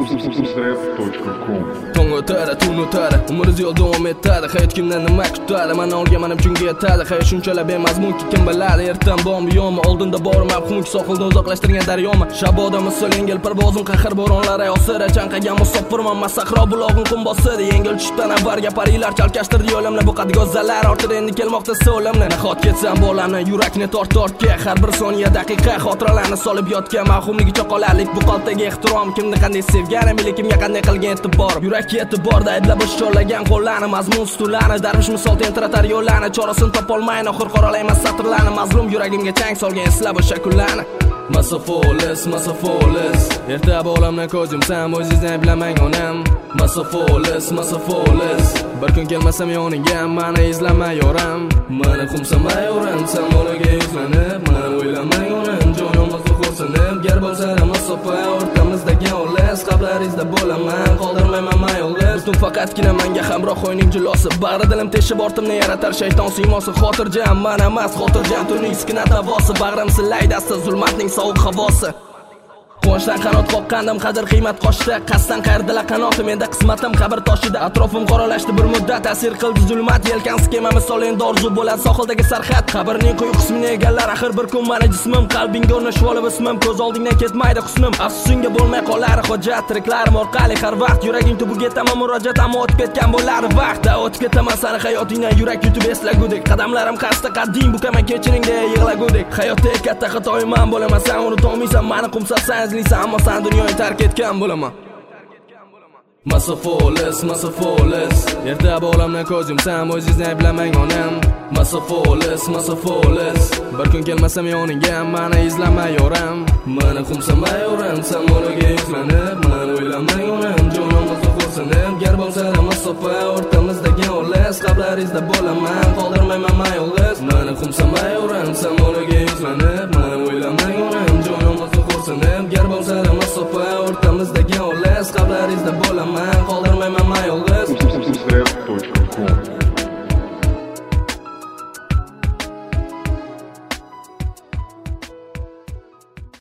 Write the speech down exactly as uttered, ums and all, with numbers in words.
Tong o'tadi, tun o'tadi, umringiz yo'l davom etadi. Hayot kimdan nima kutadi? Mana olgan mana kimga yetadi? Hayot shunchalar bemazmunki kim biladi? Ertan bormi yo'qmi? Oldinda bor mavhumki sohildan uzoqlashtirgan daryomi? Shaboda misol yengil parvozim qahr bo'ronlari yosira chanqagan musofirman masahro bulog'im qum bosadi. Yengil tushdan avvalga parilar chalkashtirdi yo'limni bu qad go'zallar ortida endi kelmoqda so'limni. Nahot ketsam bo'lamni yurakni tort tortga har bir soniya daqiqa xotiralarni solib yotgan mavhumligicha qolarlik bu qalbdagi ehtirom kimni qanday sevganim ili kimga qanday qilgan e'tibor yurakka e'tiborda aydlab o'shollagan qo'llarni mazmun stullarni darvish misol tentiratar yo'llarni chorasini topolmayin oxir qoralayman satrlarni mazlum yuragimga chang solgan eslab o'sha kunlarni Masofolis, masofolis erta bo'lamni ko'zim sen o'zingizni ayblamang onam Masofolis, masofolis bir kun kelmasam yoningga mani izlamay yoram mani xumsamay yoram sen bolaga yuzlanib mani o'ylamay onam jonimizga xo'rsinib gar bo'lsa masofa o'rtamizdagi olis qablaringizda bo'laman qoldirmayman mayolsiz butun faqatgina menga hamroh o'yning jilosi bag'ri dilim teshib ortimni yaratar shayton siymosi xotirjam man emas xotirjam tunning sukunat havosi bag'rim sillaydi asta zulmatning sovuq havosi Qo'shdan qanot qoqqandim qadr qiymat qo'shdi qasdan qayirdilar qanotim menda qismatim qabr toshida atrofim qoralashdi bir muddat ta'sir qildi zulmat yelkansi kema misol endi orzu bo'ladi sohildagi sarxat qabrning quyi qismini egallar axir bir kun meni jismim qalbingga o'rnashib olib ismim ko'z oldingdan ketmaydi husnim afsusingga bo'lmay qolar hojat tiriklarim orqali har vaqt yuraging tubiga yetaman murojaat ammo o'tib ketgan bo'lar vaqt o'tib ketaman sani hayotingdan yurak yutib eslagudek qadamlarim qasdi qaddim bu kama kechiring deya yig'lagudek hayotda katta xatoyim man bo'laman sen unutolmaysan mani qumsasan ammo sen dunyoni tark etgan bo'laman Masofolis, masofolis erta bo'lamni ko'zim sen o'zingizni ayblamang onam Masofolis, masofolis bir kun kelmasam yoningga mani izlamay yoram mani xumsamay yoram sen bolaga yuzlanib mani o'ylamang onam jonimizga xo'rsinib gar bo'lsa masofa o'rtamizdagi olis qablaringizda bo'laman qoldirmayman mayolsiz mani xumsamay yoram sen bolaga yuzlanib mani o'ylamang onam jonimizga xo'rsinib gar bo'lsa masofa o'rtamizdagi olis qablaringizda bo'laman qoldirmayman mayolsiz